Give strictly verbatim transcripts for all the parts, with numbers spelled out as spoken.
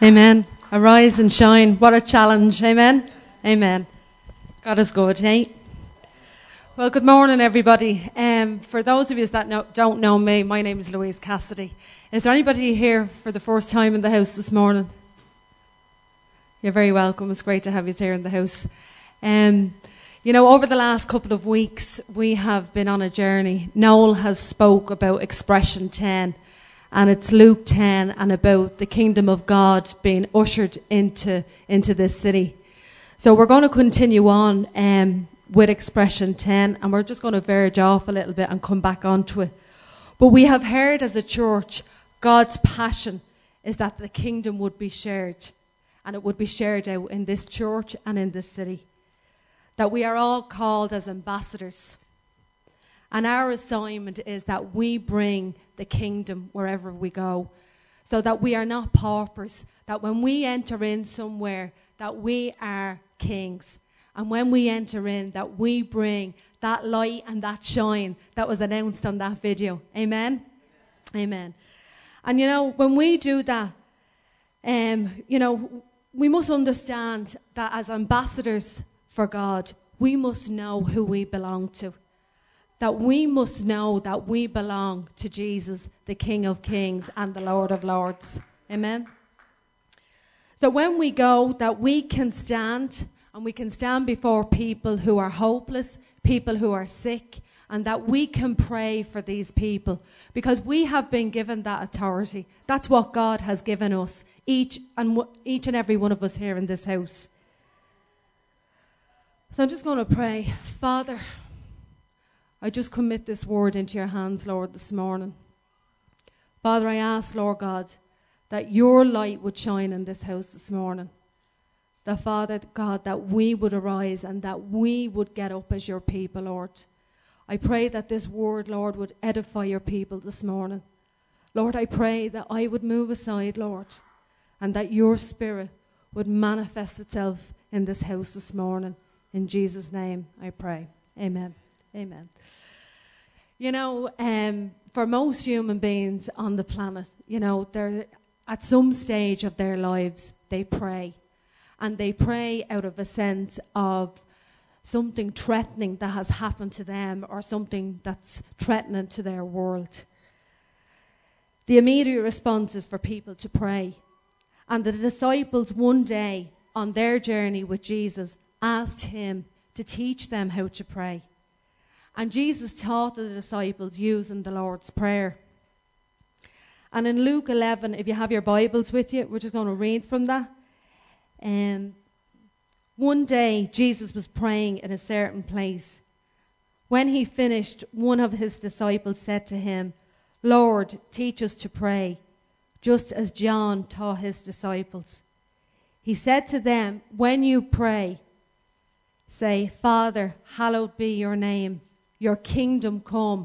Amen. Arise and shine. What a challenge. Amen. Amen. God is good, eh? Well, good morning, everybody. Um, for those of you that know, don't know me, my name is Louise Cassidy. Is there anybody here for the first time in the house this morning? You're very welcome. It's great to have you here in the house. Um, you know, over the last couple of weeks, we have been on a journey. Noel has spoke about Expression ten. And it's Luke ten and about the kingdom of God being ushered into, into this city. So we're going to continue on um, with Expression ten, and we're just going to verge off a little bit and come back onto it. But we have heard as a church, God's passion is that the kingdom would be shared, and it would be shared out in this church and in this city. That we are all called as ambassadors. And our assignment is that we bring the kingdom wherever we go. So that we are not paupers. That when we enter in somewhere, that we are kings. And when we enter in, that we bring that light and that shine that was announced on that video. Amen? Amen. Amen. And you know, when we do that, um, you know, we must understand that as ambassadors for God, we must know who we belong to. That we must know that we belong to Jesus, the King of Kings and the Lord of Lords. Amen? So when we go, that we can stand, and we can stand before people who are hopeless, people who are sick, and that we can pray for these people. Because we have been given that authority. That's what God has given us, each and, w- each and every one of us here in this house. So I'm just going to pray. Father, I just commit this word into your hands, Lord, this morning. Father, I ask, Lord God, that your light would shine in this house this morning. That, Father God, that we would arise and that we would get up as your people, Lord. I pray that this word, Lord, would edify your people this morning. Lord, I pray that I would move aside, Lord, and that your spirit would manifest itself in this house this morning. In Jesus' name, I pray. Amen. Amen. You know, um, for most human beings on the planet, you know, they're at some stage of their lives, they pray. And they pray out of a sense of something threatening that has happened to them or something that's threatening to their world. The immediate response is for people to pray. And the disciples one day on their journey with Jesus asked him to teach them how to pray. And Jesus taught the disciples using the Lord's Prayer. And in Luke eleven, if you have your Bibles with you, we're just going to read from that. Um, one day, Jesus was praying in a certain place. When he finished, one of his disciples said to him, "Lord, teach us to pray, just as John taught his disciples." He said to them, "When you pray, say, 'Father, hallowed be your name. Your kingdom come.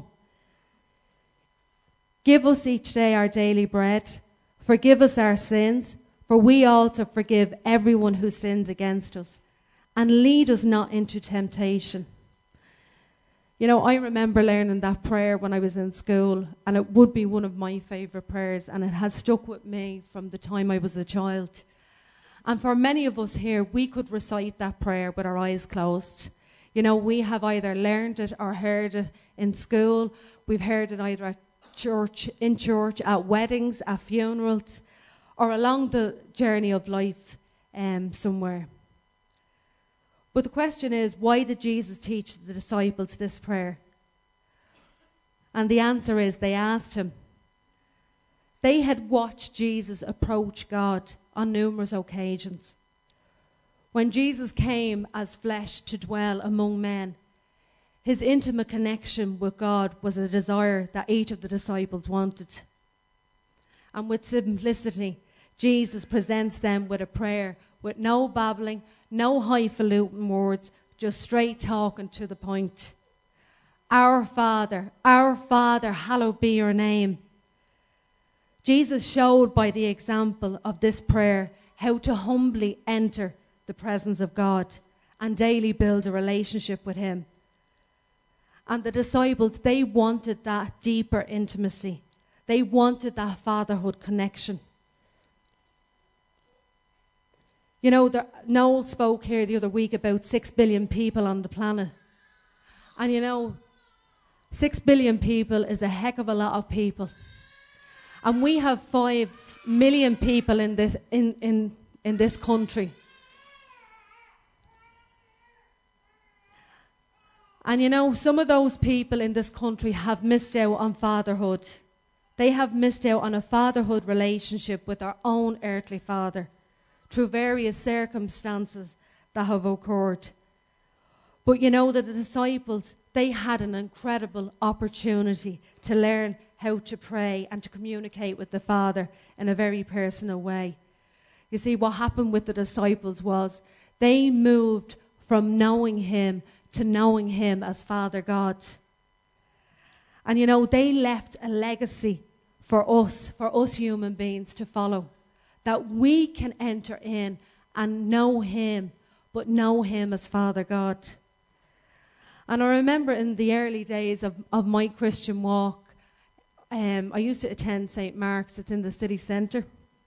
Give us each day our daily bread. Forgive us our sins, for we also forgive everyone who sins against us. And lead us not into temptation.'" You know, I remember learning that prayer when I was in school, and it would be one of my favourite prayers, and it has stuck with me from the time I was a child. And for many of us here, we could recite that prayer with our eyes closed. You know, we have either learned it or heard it in school. We've heard it either at church, in church, at weddings, at funerals, or along the journey of life um, somewhere. But the question is, why did Jesus teach the disciples this prayer? And the answer is, they asked him. They had watched Jesus approach God on numerous occasions. When Jesus came as flesh to dwell among men, his intimate connection with God was a desire that each of the disciples wanted. And with simplicity, Jesus presents them with a prayer with no babbling, no highfalutin words, just straight talking to the point. "Our Father, our Father, hallowed be your name." Jesus showed by the example of this prayer how to humbly enter the presence of God and daily build a relationship with him. And the disciples, they wanted that deeper intimacy. They wanted that fatherhood connection. You know, the, Noel spoke here the other week about six billion people on the planet. And you know, six billion people is a heck of a lot of people. And we have five million people in this, in, in, in this country. And you know, some of those people in this country have missed out on fatherhood. They have missed out on a fatherhood relationship with their own earthly father through various circumstances that have occurred. But you know that the disciples, they had an incredible opportunity to learn how to pray and to communicate with the Father in a very personal way. You see, what happened with the disciples was they moved from knowing him to knowing him as Father God. And you know, they left a legacy for us, for us human beings to follow, that we can enter in and know him, but know him as Father God. And I remember in the early days of, of my Christian walk, um, I used to attend Saint Mark's. It's in the city centre.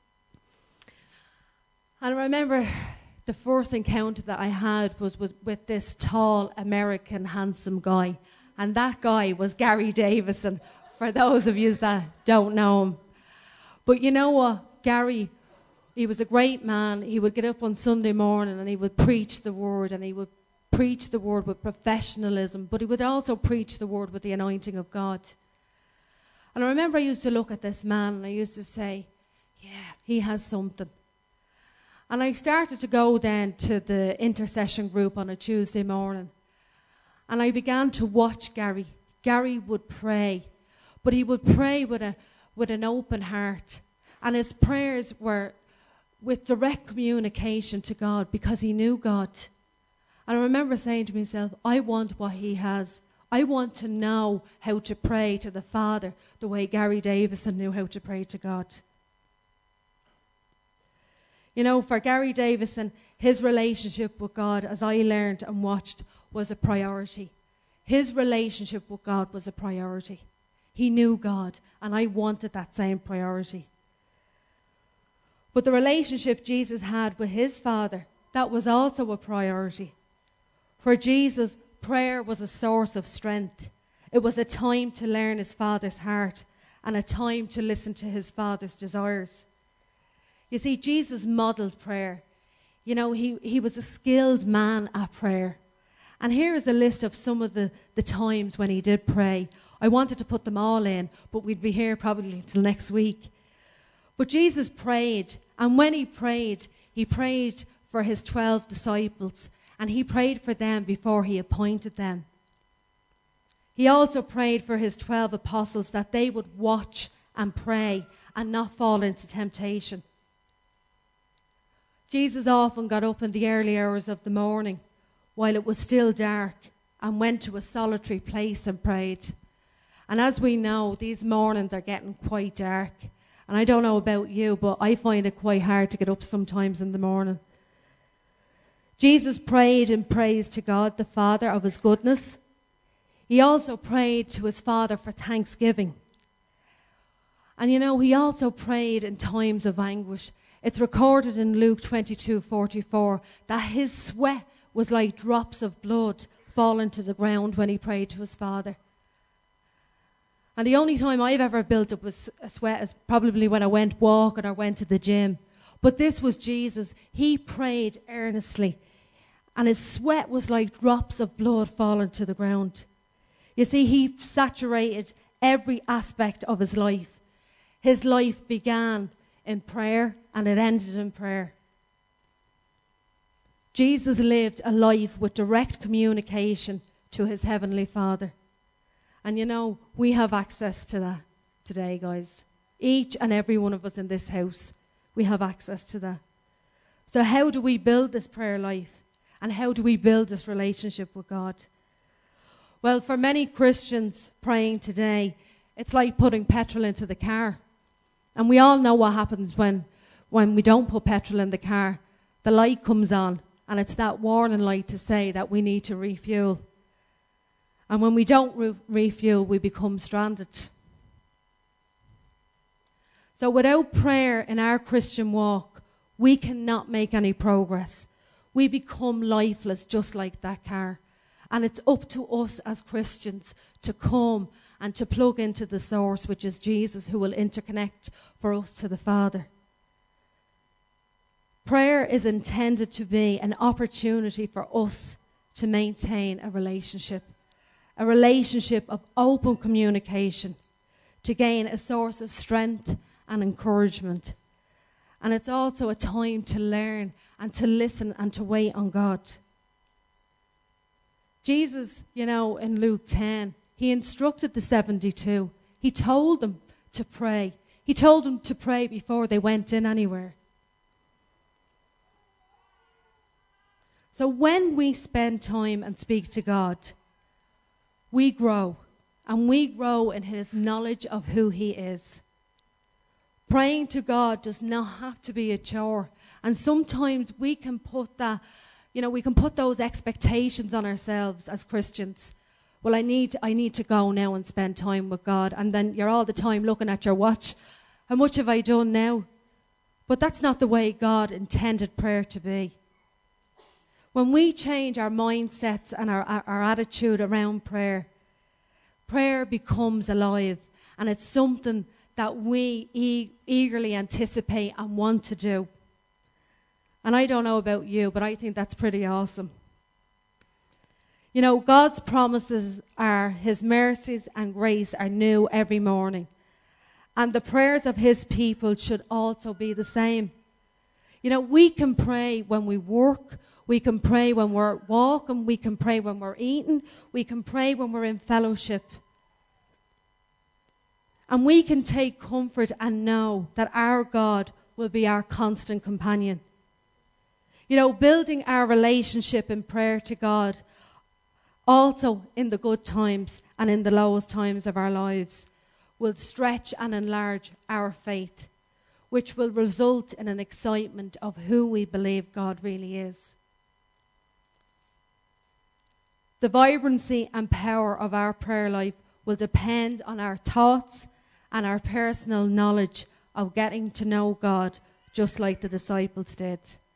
And I remember the first encounter that I had was with, with this tall, American, handsome guy. And that guy was Gary Davison, for those of you that don't know him. But you know what? Gary, he was a great man. He would get up on Sunday morning and he would preach the word, and he would preach the word with professionalism, but he would also preach the word with the anointing of God. And I remember I used to look at this man and I used to say, yeah, he has something. And I started to go then to the intercession group on a Tuesday morning. And I began to watch Gary. Gary would pray, but he would pray with a with an open heart. And his prayers were with direct communication to God because he knew God. And I remember saying to myself, I want what he has. I want to know how to pray to the Father the way Gary Davison knew how to pray to God. You know, for Gary Davison, his relationship with God, as I learned and watched, was a priority. His relationship with God was a priority. He knew God, and I wanted that same priority. But the relationship Jesus had with his Father, that was also a priority. For Jesus, prayer was a source of strength. It was a time to learn his Father's heart and a time to listen to his Father's desires. You see, Jesus modeled prayer. You know, he, he was a skilled man at prayer. And here is a list of some of the, the times when he did pray. I wanted to put them all in, but we'd be here probably until next week. But Jesus prayed, and when he prayed, he prayed for his twelve disciples, and he prayed for them before he appointed them. He also prayed for his twelve apostles that they would watch and pray and not fall into temptation. Jesus often got up in the early hours of the morning while it was still dark and went to a solitary place and prayed. And as we know, these mornings are getting quite dark. And I don't know about you, but I find it quite hard to get up sometimes in the morning. Jesus prayed in praise to God, the Father, of his goodness. He also prayed to his Father for thanksgiving. And you know, he also prayed in times of anguish. It's recorded in Luke twenty-two forty-four that his sweat was like drops of blood falling to the ground when he prayed to his Father. And the only time I've ever built up a sweat is probably when I went walking or went to the gym. But this was Jesus. He prayed earnestly. And his sweat was like drops of blood falling to the ground. You see, he saturated every aspect of his life. His life began in prayer and it ended in prayer. Jesus lived a life with direct communication to his heavenly Father. And you know, we have access to that today, guys. Each and every one of us in this house, we have access to that. So how do we build this prayer life? And how do we build this relationship with God? Well, for many Christians praying today, it's like putting petrol into the car. And we all know what happens when, when we don't put petrol in the car. The light comes on, and it's that warning light to say that we need to refuel. And when we don't re- refuel, we become stranded. So without prayer in our Christian walk, we cannot make any progress. We become lifeless just like that car. And it's up to us as Christians to come and to plug into the source, which is Jesus, who will interconnect for us to the Father. Prayer is intended to be an opportunity for us to maintain a relationship, a relationship of open communication, to gain a source of strength and encouragement. And it's also a time to learn and to listen and to wait on God. Jesus, you know, in Luke ten, he instructed the seventy-two. He told them to pray. He told them to pray before they went in anywhere. So when we spend time and speak to God, we grow. And we grow in his knowledge of who he is. Praying to God does not have to be a chore. And sometimes we can put that, you know, we can put those expectations on ourselves as Christians. Well, I need, I need to go now and spend time with God. And then you're all the time looking at your watch. How much have I done now? But that's not the way God intended prayer to be. When we change our mindsets and our, our, our attitude around prayer, prayer becomes alive. And it's something that we e- eagerly anticipate and want to do. And I don't know about you, but I think that's pretty awesome. You know, God's promises are, his mercies and grace are new every morning. And the prayers of his people should also be the same. You know, we can pray when we work, we can pray when we're walking, we can pray when we're eating, we can pray when we're in fellowship. And we can take comfort and know that our God will be our constant companion. You know, building our relationship in prayer to God, also in the good times and in the lowest times of our lives, will stretch and enlarge our faith, which will result in an excitement of who we believe God really is. The vibrancy and power of our prayer life will depend on our thoughts and our personal knowledge of getting to know God, just like the disciples did.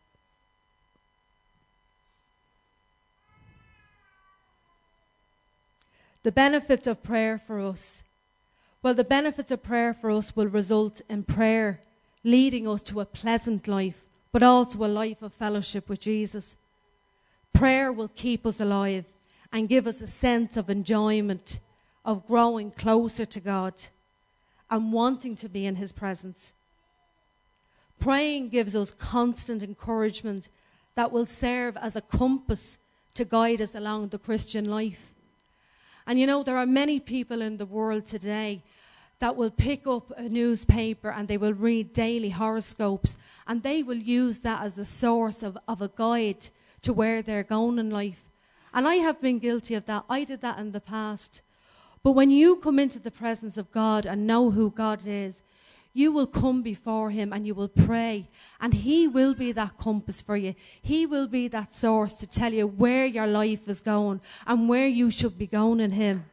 The benefits of prayer for us. Well, the benefits of prayer for us will result in prayer leading us to a pleasant life, but also a life of fellowship with Jesus. Prayer will keep us alive and give us a sense of enjoyment, of growing closer to God and wanting to be in his presence. Praying gives us constant encouragement that will serve as a compass to guide us along the Christian life. And you know, there are many people in the world today that will pick up a newspaper and they will read daily horoscopes, and they will use that as a source of, of a guide to where they're going in life. And I have been guilty of that. I did that in the past. But when you come into the presence of God and know who God is, you will come before him and you will pray, and he will be that compass for you. He will be that source to tell you where your life is going and where you should be going in him.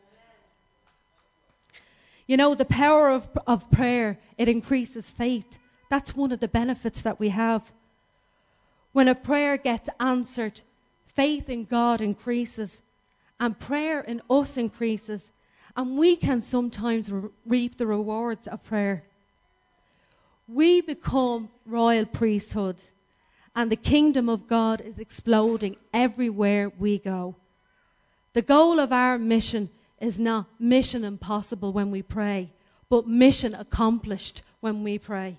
You know, the power of, of prayer, it increases faith. That's one of the benefits that we have. When a prayer gets answered, faith in God increases, and prayer in us increases, and we can sometimes re- reap the rewards of prayer. We become royal priesthood, and the kingdom of God is exploding everywhere we go. The goal of our mission is not mission impossible when we pray, but mission accomplished when we pray.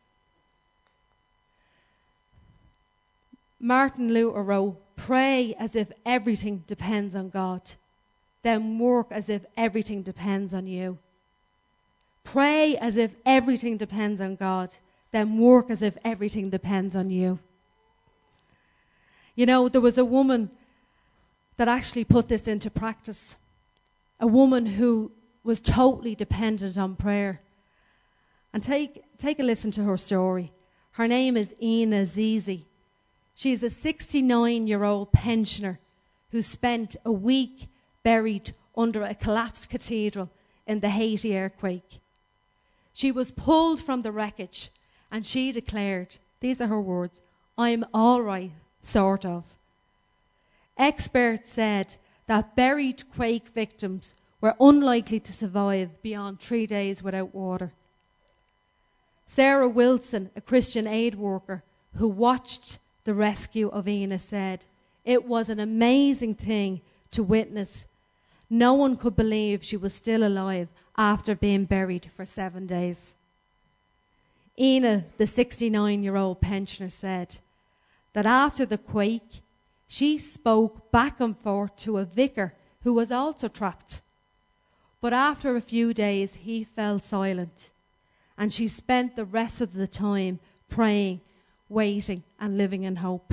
Martin Luther wrote, "Pray as if everything depends on God, then work as if everything depends on you." Pray as if everything depends on God, then work as if everything depends on you. You know, there was a woman that actually put this into practice. A woman who was totally dependent on prayer. And take, take a listen to her story. Her name is Ina Zizi. She's a sixty-nine-year-old pensioner who spent a week buried under a collapsed cathedral in the Haiti earthquake. She was pulled from the wreckage, and she declared, These are her words. I'm all right, sort of. Experts said that buried quake victims were unlikely to survive beyond three days without water. Sarah Wilson, a Christian aid worker who watched the rescue of Ina, said, "It was an amazing thing to witness. No one could believe she was still alive after being buried for seven days." Ina, the sixty-nine-year-old pensioner, said that after the quake, she spoke back and forth to a vicar who was also trapped. But after a few days, he fell silent, and she spent the rest of the time praying, waiting, and living in hope.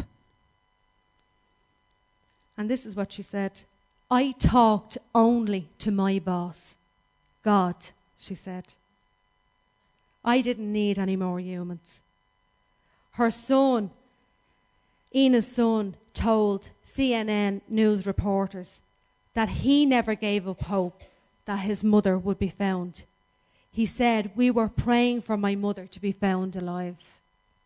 And this is what she said. "I talked only to my boss, God," she said. "I didn't need any more humans." Her son, Ina's son, told C N N news reporters that he never gave up hope that his mother would be found. He said, "We were praying for my mother to be found alive."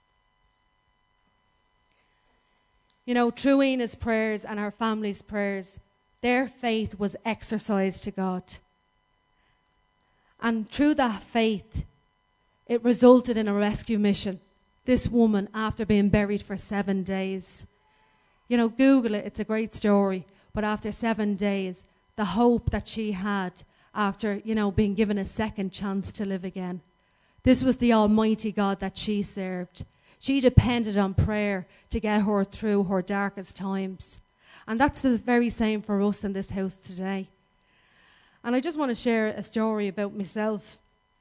You know, through Ina's prayers and her family's prayers, their faith was exercised to God. And through that faith, it resulted in a rescue mission. This woman, after being buried for seven days, you know, Google it, it's a great story. But after seven days, the hope that she had after, you know, being given a second chance to live again. This was the Almighty God that she served. She depended on prayer to get her through her darkest times. And that's the very same for us in this house today. And I just want to share a story about myself.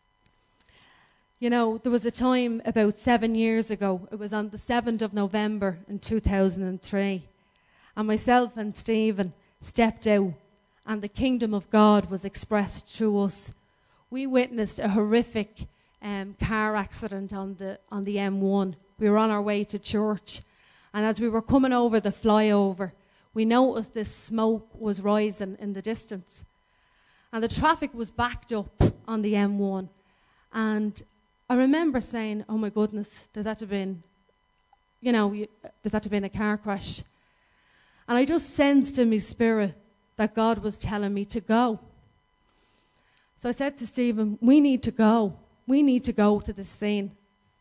You know, there was a time about seven years ago. It was on the seventh of November in two thousand three. And myself and Stephen stepped out, and the kingdom of God was expressed through us. We witnessed a horrific um, car accident on the on the M one. We were on our way to church, and as we were coming over the flyover, we noticed this smoke was rising in the distance. And the traffic was backed up on the M one. And I remember saying, "Oh my goodness, there's had to have been, you know, there's had to have been a car crash." And I just sensed in my spirit that God was telling me to go. So I said to Stephen, "We need to go. We need to go to the scene."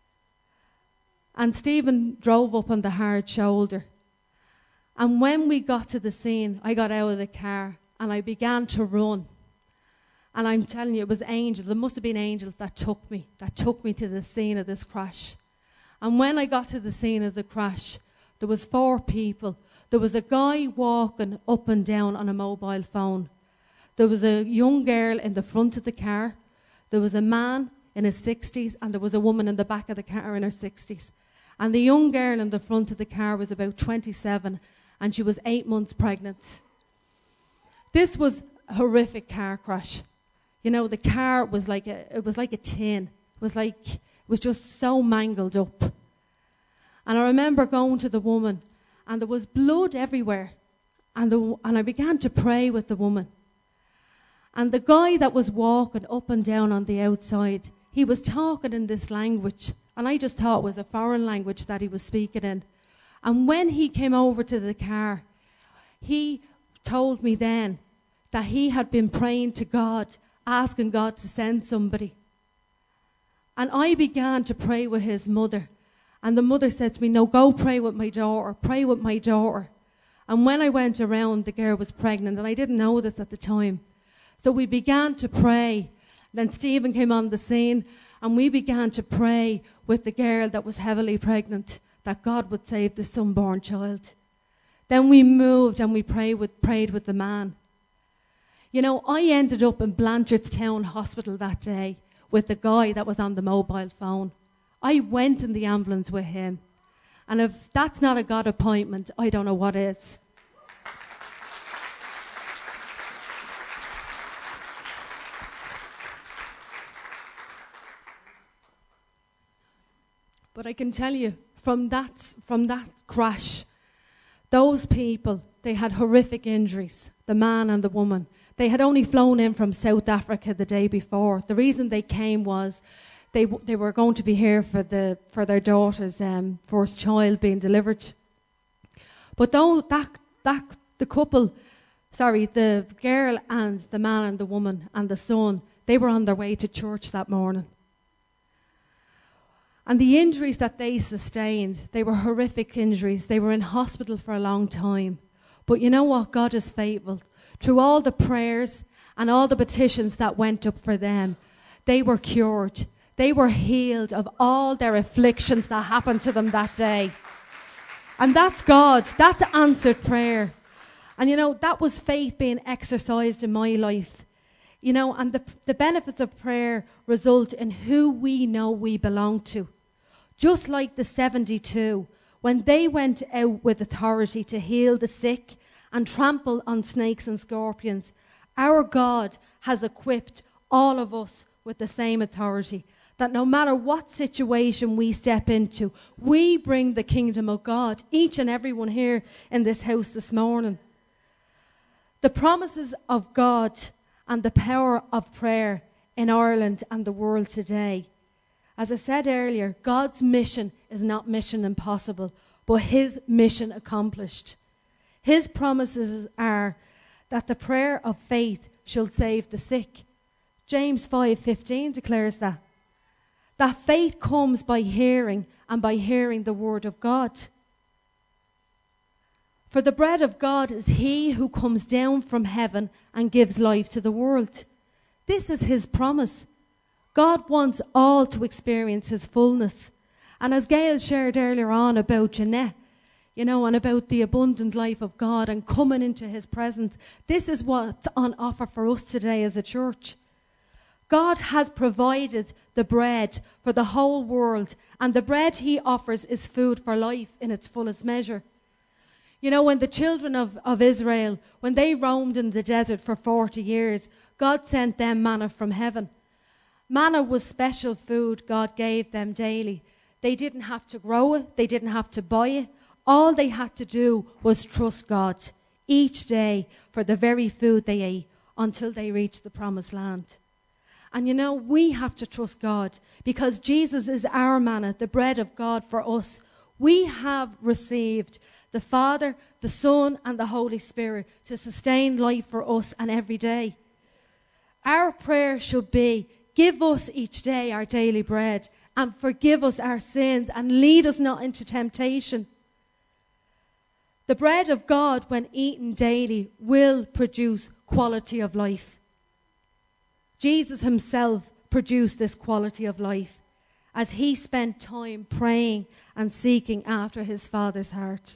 And Stephen drove up on the hard shoulder. And when we got to the scene, I got out of the car and I began to run. And I'm telling you, it was angels. There must have been angels that took me, that took me to the scene of this crash. And when I got to the scene of the crash, there was four people. There was a guy walking up and down on a mobile phone. There was a young girl in the front of the car. There was a man in his sixties, and there was a woman in the back of the car in her sixties. And the young girl in the front of the car was about twenty-seven, and she was eight months pregnant. This was a horrific car crash. You know, the car was like a, it was like a tin. It was like, it was just so mangled up. And I remember going to the woman, and there was blood everywhere. And, the, and I began to pray with the woman. And the guy that was walking up and down on the outside, he was talking in this language. And I just thought it was a foreign language that he was speaking in. And when he came over to the car, he told me then that he had been praying to God, asking God to send somebody. And I began to pray with his mother. And the mother said to me, "No, go pray with my daughter, pray with my daughter." And when I went around, the girl was pregnant, and I didn't know this at the time. So we began to pray. Then Stephen came on the scene, and we began to pray with the girl that was heavily pregnant, that God would save this unborn child. Then we moved and we prayed with, prayed with the man. You know, I ended up in Blanchardstown Hospital that day with the guy that was on the mobile phone. I went in the ambulance with him. And if that's not a God appointment, I don't know what is. But I can tell you, from that, from that crash, those people, they had horrific injuries, the man and the woman. They had only flown in from South Africa the day before. The reason they came was they w- they were going to be here for the for their daughter's um, first child being delivered. But though that that the couple, sorry, the girl and the man and the woman and the son, they were on their way to church that morning. And the injuries that they sustained, they were horrific injuries. They were in hospital for a long time. But you know what? God is faithful. Through all the prayers and all the petitions that went up for them, they were cured. They were healed of all their afflictions that happened to them that day. And that's God. That's answered prayer. And you know, that was faith being exercised in my life. You know, and the, the benefits of prayer result in who we know we belong to. Just like the seventy-two, when they went out with authority to heal the sick and trample on snakes and scorpions, our God has equipped all of us with the same authority, that no matter what situation we step into, we bring the kingdom of God, each and everyone here in this house this morning. The promises of God and the power of prayer in Ireland and the world today. As I said earlier, God's mission is not mission impossible, but his mission accomplished. His promises are that the prayer of faith shall save the sick. James five fifteen declares that. That faith comes by hearing, and by hearing the word of God. For the bread of God is he who comes down from heaven and gives life to the world. This is his promise. God wants all to experience his fullness. And as Gail shared earlier on about Jeanette, you know, and about the abundant life of God and coming into his presence, this is what's on offer for us today as a church. God has provided the bread for the whole world, and the bread he offers is food for life in its fullest measure. You know, when the children of, of Israel, when they roamed in the desert for forty years, God sent them manna from heaven. Manna was special food God gave them daily. They didn't have to grow it. They didn't have to buy it. All they had to do was trust God each day for the very food they ate until they reached the promised land. And you know, we have to trust God because Jesus is our manna, the bread of God for us. We have received the Father, the Son, and the Holy Spirit to sustain life for us and every day. Our prayer should be, give us each day our daily bread and forgive us our sins and lead us not into temptation. The bread of God, when eaten daily, will produce quality of life. Jesus himself produced this quality of life as he spent time praying and seeking after his Father's heart.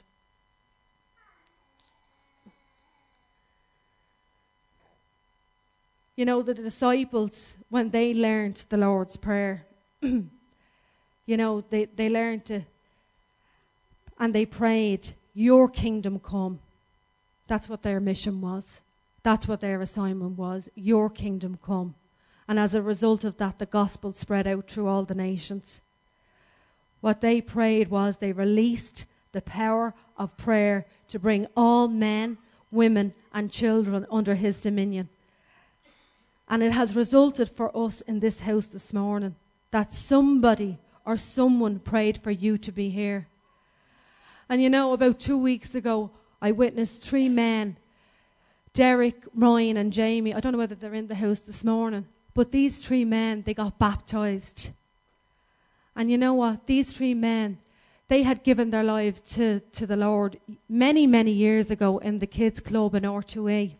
You know, the disciples, when they learned the Lord's Prayer, you know, they, they learned to, and they prayed, your kingdom come. That's what their mission was. That's what their assignment was, your kingdom come. And as a result of that, the gospel spread out through all the nations. What they prayed was they released the power of prayer to bring all men, women, and children under his dominion. And it has resulted for us in this house this morning that somebody or someone prayed for you to be here. And you know, about two weeks ago, I witnessed three men, Derek, Ryan, and Jamie. I don't know whether they're in the house this morning, but these three men, they got baptized. And you know what? These three men, they had given their lives to, to the Lord many, many years ago in the kids' club in R two A.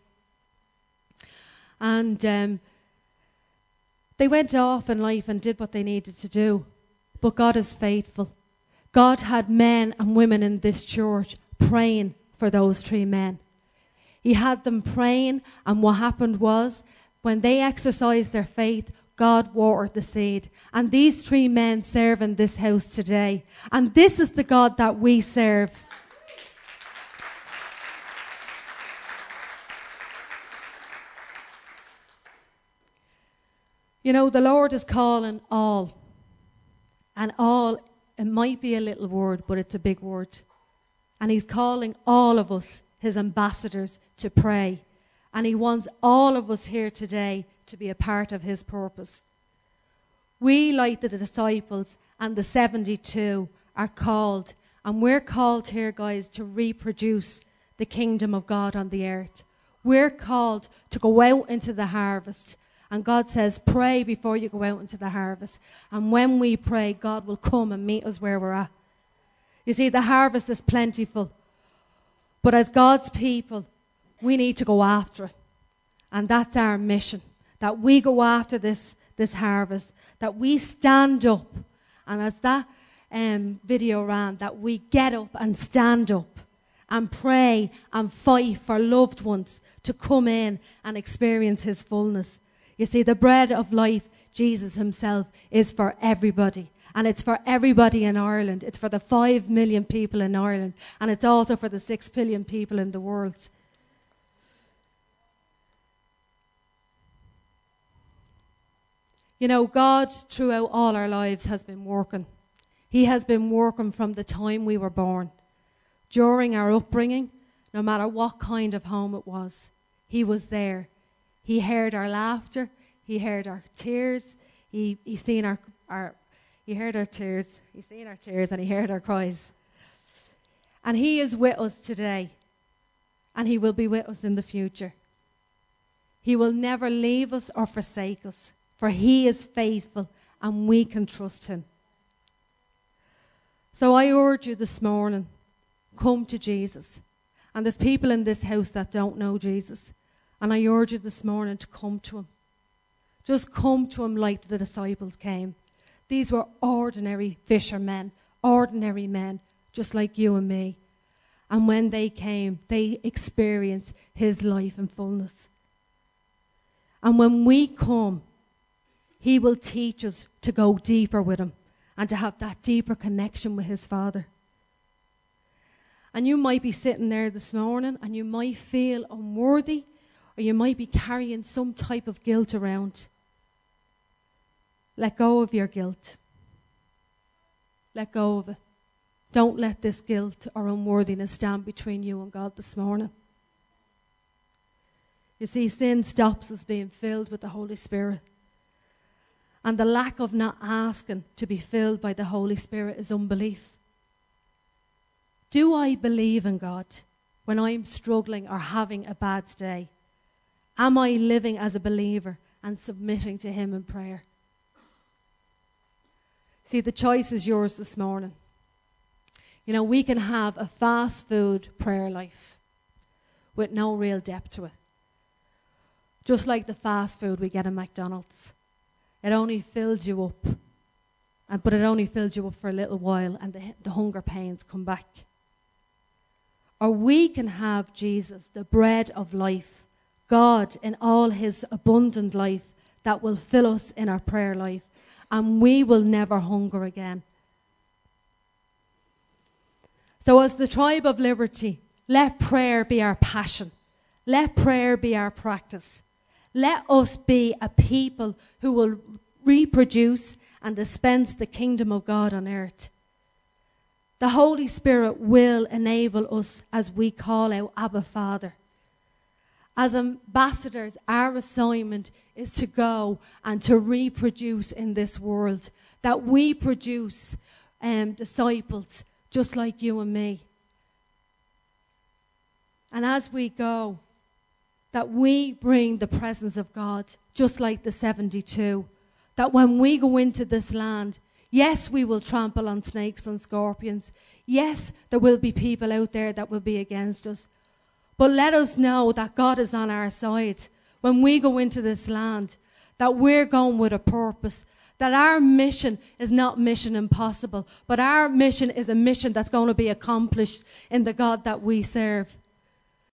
And um, they went off in life and did what they needed to do. But God is faithful. God had men and women in this church praying for those three men. He had them praying, and what happened was, when they exercised their faith, God watered the seed. And these three men serve in this house today. And this is the God that we serve. You know, the Lord is calling all. And all, it might be a little word, but it's a big word. And he's calling all of us, his ambassadors, to pray. And he wants all of us here today to be a part of his purpose. We, like the disciples and the seventy-two, are called, and we're called here, guys, to reproduce the kingdom of God on the earth. We're called to go out into the harvest. And God says, pray before you go out into the harvest. And when we pray, God will come and meet us where we're at. You see, the harvest is plentiful. But as God's people, we need to go after it. And that's our mission. That we go after this, this harvest. That we stand up. And as that um, video ran, that we get up and stand up. And pray and fight for loved ones to come in and experience his fullness. You see, the bread of life, Jesus himself, is for everybody. And it's for everybody in Ireland. It's for the five million people in Ireland. And it's also for the six billion people in the world. You know, God, throughout all our lives, has been working. He has been working from the time we were born. During our upbringing, no matter what kind of home it was, he was there. He heard our laughter. He heard our tears. He he seen our our he heard our tears. He seen our tears and he heard our cries. And he is with us today. And he will be with us in the future. He will never leave us or forsake us, for he is faithful and we can trust him. So I urge you this morning, come to Jesus. And there's people in this house that don't know Jesus. And I urge you this morning to come to him. Just come to him like the disciples came. These were ordinary fishermen, ordinary men, just like you and me. And when they came, they experienced his life in fullness. And when we come, he will teach us to go deeper with him and to have that deeper connection with his Father. And you might be sitting there this morning and you might feel unworthy, or you might be carrying some type of guilt around. Let go of your guilt. Let go of it. Don't let this guilt or unworthiness stand between you and God this morning. You see, sin stops us being filled with the Holy Spirit. And the lack of not asking to be filled by the Holy Spirit is unbelief. Do I believe in God when I'm struggling or having a bad day? Am I living as a believer and submitting to him in prayer? See, the choice is yours this morning. You know, we can have a fast food prayer life with no real depth to it. Just like the fast food we get in McDonald's. It only fills you up. And, but it only fills you up for a little while and the, the hunger pains come back. Or we can have Jesus, the bread of life, God in all his abundant life that will fill us in our prayer life, and we will never hunger again. So as the tribe of Liberty, let prayer be our passion. Let prayer be our practice. Let us be a people who will reproduce and dispense the kingdom of God on earth. The Holy Spirit will enable us as we call out, Abba, Father. As ambassadors, our assignment is to go and to reproduce in this world. That we produce um, disciples just like you and me. And as we go, that we bring the presence of God just like the seventy-two. That when we go into this land, yes, we will trample on snakes and scorpions. Yes, there will be people out there that will be against us. But let us know that God is on our side when we go into this land, that we're going with a purpose, that our mission is not mission impossible, but our mission is a mission that's going to be accomplished in the God that we serve.